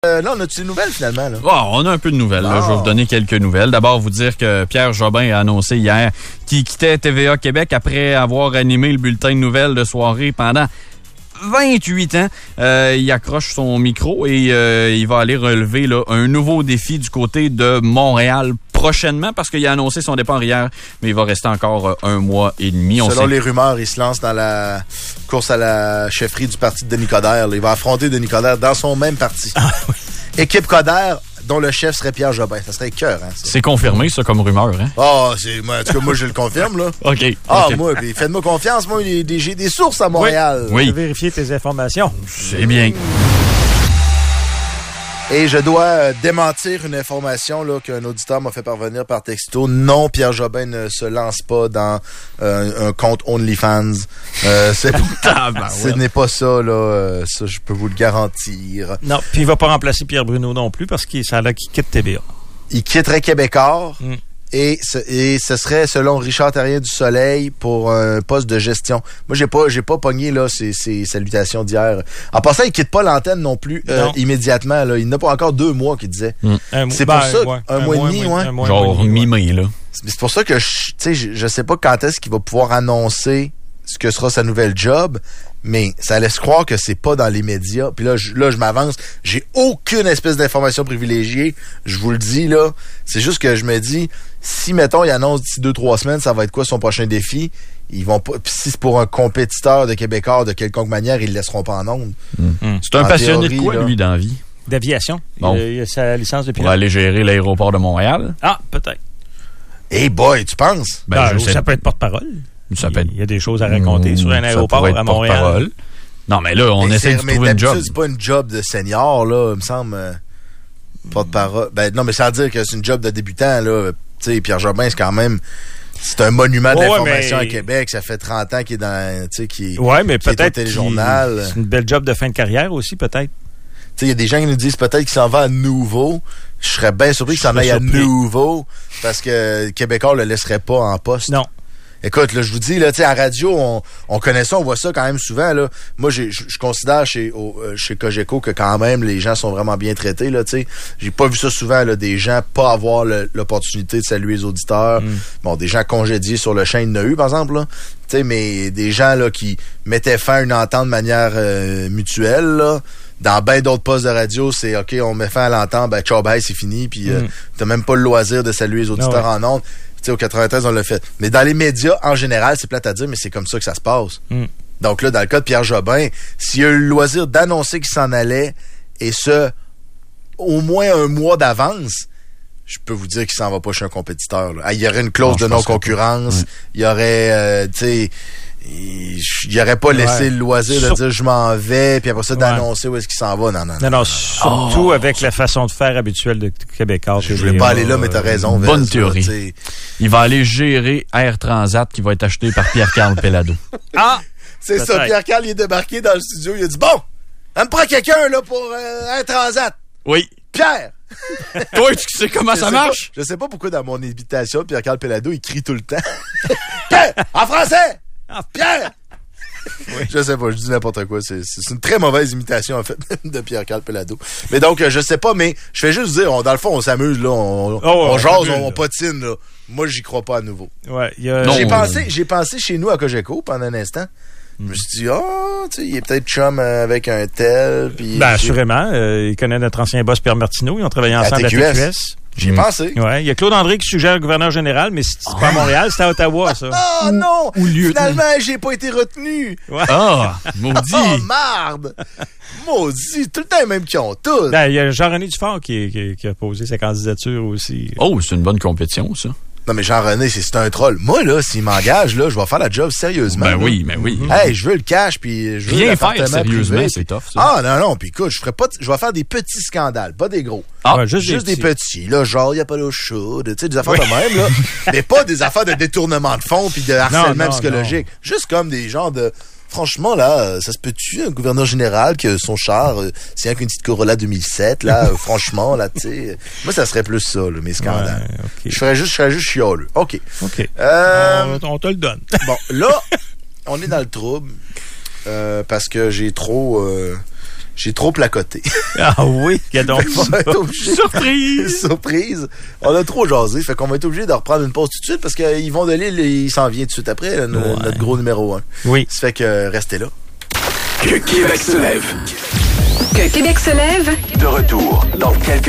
Là, on a des nouvelles, finalement. Là. Oh, on a un peu de nouvelles. Là. Je vais vous donner quelques nouvelles. D'abord, vous dire que Pierre Jobin a annoncé hier qu'il quittait TVA Québec après avoir animé le bulletin de nouvelles de soirée pendant 28 ans. Il accroche son micro et il va aller relever là, un nouveau défi du côté de Montréal prochainement parce qu'il a annoncé son départ hier, mais il va rester encore un mois et demi. Selon les rumeurs, il se lance dans la course à la chefferie du parti de Denis Coderre. Il va affronter Denis Coderre dans son même parti. Ah, oui. Équipe Coderre, dont le chef serait Pierre Jobin. Ça serait cœur, hein, ça. C'est confirmé, ça, comme rumeur, hein? Ah, en tout cas, moi, je le confirme, là. OK. Ah, okay. Moi, puis faites-moi confiance. Moi, j'ai des sources à Montréal. Oui. Je vais vérifier tes informations. C'est bien. Et je dois démentir une information là, qu'un auditeur m'a fait parvenir par texto. Non, Pierre Jobin ne se lance pas dans un compte OnlyFans. Ce n'est pas ça, là. Ça, je peux vous le garantir. Non, puis il va pas remplacer Pierre Bruno non plus parce qu'il a l'air qu'il quitte TVA. Il quitterait Québécois. Et ce serait, selon Richard Terrien du Soleil, pour un poste de gestion. Moi, j'ai pas pogné là ces salutations d'hier. En passant, il quitte pas l'antenne non plus immédiatement. Là. Il n'a pas encore 2 mois, qu'il disait. C'est pour ça, un mois et demi, ouais. Genre mi-mai, là. C'est pour ça que je sais pas quand est-ce qu'il va pouvoir annoncer ce que sera sa nouvelle job, mais ça laisse croire que c'est pas dans les médias. Puis là, je m'avance. J'ai aucune espèce d'information privilégiée. Je vous le dis, là. C'est juste que je me dis, si, mettons, il annonce d'ici 2-3 semaines, ça va être quoi son prochain défi? Ils vont pas. Puis si c'est pour un compétiteur de Québécois de quelconque manière, ils le laisseront pas en ondes. C'est un passionné de quoi, lui, dans la vie? D'aviation. Bon. Il a sa licence de pilote. Pour aller gérer l'aéroport de Montréal. Ah, peut-être. Hey boy, tu penses? Ça peut être porte-parole. Il y a des choses à raconter sur un aéroport à Montréal. Non, mais là, on essaie de trouver une job. C'est pas une job de senior, là, il me semble. Porte-parole. Ben, non, mais sans dire que c'est une job de débutant, là. Tu sais, Pierre Jobin, c'est quand même. C'est un monument de l'information à Québec. Ça fait 30 ans qu'il est dans. Tu sais, qui est au téléjournal. C'est une belle job de fin de carrière aussi, peut-être. Tu sais, il y a des gens qui nous disent peut-être qu'il s'en va à nouveau. Je serais bien surpris qu'il s'en aille à nouveau parce que Québécois le laisserait pas en poste. Non. Écoute, là, je vous dis, là, tu sais, à radio, on connaît ça, on voit ça quand même souvent, là. Moi, je considère chez Cogeco que quand même, les gens sont vraiment bien traités, là, tu sais. J'ai pas vu ça souvent, là, des gens pas avoir l'opportunité de saluer les auditeurs. Bon, des gens congédiés sur le champ, il y en a eu, par exemple, là. Tu sais, mais des gens, là, qui mettaient fin à une entente de manière mutuelle, là. Dans bien d'autres postes de radio, c'est OK, on met fin à l'entente, ben, ciao, bye, c'est fini, puis t'as même pas le loisir de saluer les auditeurs en ondes. Tu sais, au 93, on l'a fait. Mais dans les médias, en général, c'est plate à dire, mais c'est comme ça que ça se passe. Donc là, dans le cas de Pierre Jobin, s'il a eu le loisir d'annoncer qu'il s'en allait, et ce, au moins un mois d'avance, je peux vous dire qu'il s'en va pas chez un compétiteur. Là. Il y aurait une clause de non-concurrence. Il y aurait, tu sais... Il n'aurait pas laissé le loisir de dire je m'en vais, puis après ça d'annoncer où est-ce qu'il s'en va. Non, surtout avec la façon de faire habituelle de Québécois. Je voulais pas aller là, mais t'as raison. Bonne théorie. Il va aller gérer Air Transat qui va être acheté par Pierre-Carl Pellado. Ah! C'est ça, Pierre-Carl, il est débarqué dans le studio, il a dit bon, on me prend quelqu'un là pour Air Transat. Oui. Pierre! Toi, tu sais comment ça marche? Je sais pas pourquoi dans mon invitation, Pierre-Carl Pellado, il crie tout le temps. Pierre! En français! Pierre! Oui. Je sais pas, je dis n'importe quoi. C'est une très mauvaise imitation, en fait, de Pierre-Carl Pellado. Mais donc, je sais pas, mais je vais juste dire, dans le fond, on s'amuse, là. On jase, on patine, là. Moi, j'y crois pas à nouveau. Ouais, j'ai pensé chez nous à Cogeco pendant un instant. Je me suis dit, tu sais, il est peut-être chum avec un tel. Puis assurément. Il connaît notre ancien boss Pierre Martineau. Ils ont travaillé ensemble à TQS. J'y ai pensé. Ouais, il y a Claude André qui suggère le gouverneur général, mais c'est pas à Montréal, c'est à Ottawa, ça. Oh non! Finalement, j'ai pas été retenu. Ouais. Maudit! Oh, marde! Maudit! Tout le temps, même qui ont tout. Il y a Jean-René Dufort qui a posé sa candidature aussi. Oh, c'est une bonne compétition, ça. Non, mais Jean-René, c'est un troll. Moi, là, s'il m'engage, là, je vais faire la job sérieusement. Ben oui. Hey, je veux le cash, puis je veux rien faire sérieusement, privé, c'est tough, ça. Ah, non, puis écoute, je vais faire des petits scandales, pas des gros. Juste des petits, là, genre, il n'y a pas d'eau chaude, tu sais, des affaires de même, là. Mais pas des affaires de détournement de fonds puis de harcèlement psychologique. Non. Juste comme des genres de... Franchement, là, ça se peut-tu, un gouverneur général que son char, c'est rien qu'une petite Corolla 2007, là, franchement, là, tu sais. Moi, ça serait plus ça, là, mes scandales. Ouais, okay. Je serais juste chialeux. OK. On te le donne. Bon, là, on est dans le trouble, parce que j'ai trop j'ai trop placoté. Ah oui, donc surprise! Surprise! On a trop jasé, fait qu'on va être obligé de reprendre une pause tout de suite parce que Yvon Delisle, il s'en vient tout de suite après, là, notre gros numéro 1. Oui. Ça fait que restez là. Que Québec se lève. Que Québec se lève. De retour dans quelques